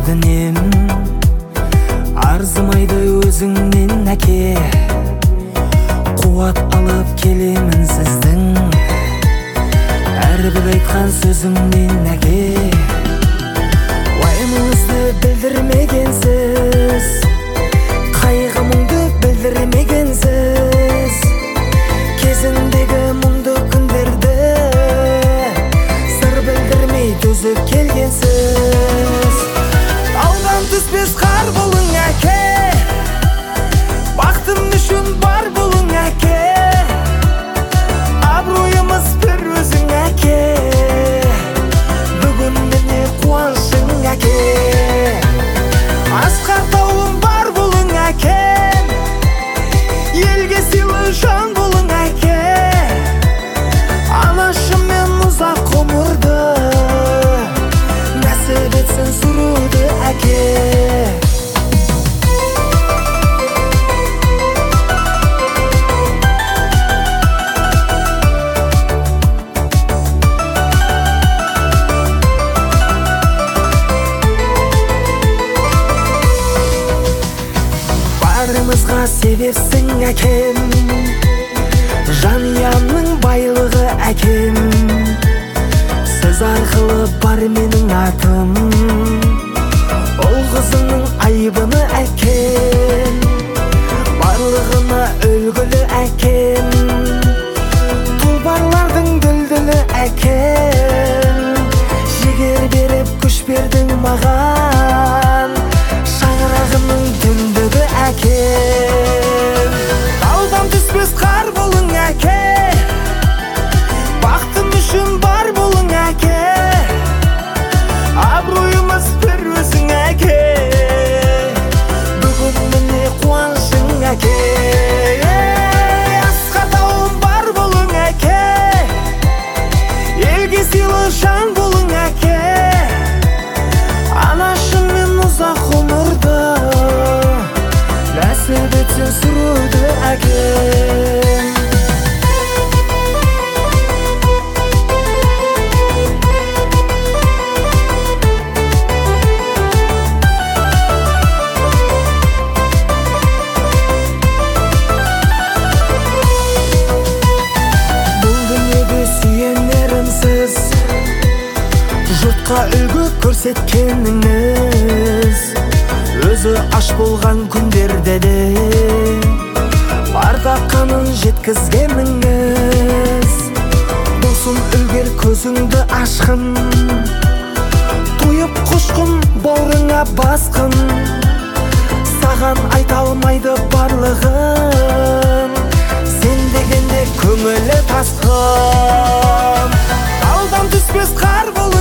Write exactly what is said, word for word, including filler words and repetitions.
дәрдінен, арзымайды өзіңнен әке. Қуат алып келемін сіздің әрбір айтқан сөзіңнен әке. Уайымыңызды білдірмегенсіз, қайғымыңды білдірмегенсіз, кезіндегі мұңды күндерді сыр білдірмей төзіп келгенсіз. Таудан түспес қар болың әке, бақытым үшін бар болың әке. Абыройымыз бір өзің әке, бүгін міне қуанышың әке. Асқар тауым бар болың әке, елге сыйлы жан болың әке. Анашыммен ұзақ ғұмырды нәсіп етсін сүруді әке. Барымызға себепсің әкем, жанұямның байлығы әкем. Сіз арқылы бар менің атым, ол қызыңның айбыны әкем. Барлығына үлгілі әкем, тұлпарлардың дүлдүлі әкем. Жігер беріп күш бердің маған, шаңырағымның түндігі әкем. Таудан түспес қар болың әке, бақытым үшін бар болың әке. Абыройымыз бір өзің әке, бүгін міне қуанышың әке. Асқа тауым бар болың әке, елге сыйлы жан болың әке. Анашыммен ұзақ ғұмырды нәсіп етсін сүруді әке. Бұл дүниеде сүйенерімсіз, жұртқа үлгі көрсеткеніңіз, өзі аш болған күндерде де бар тапқанын жеткізгеніңіз. Досым үлгер көзіңді ашқын, тойып құшқын бауырыңа басқын. Саған айта алмайды барлығын, сен дегенде көңілі тасқын. Таудан түспес қар болың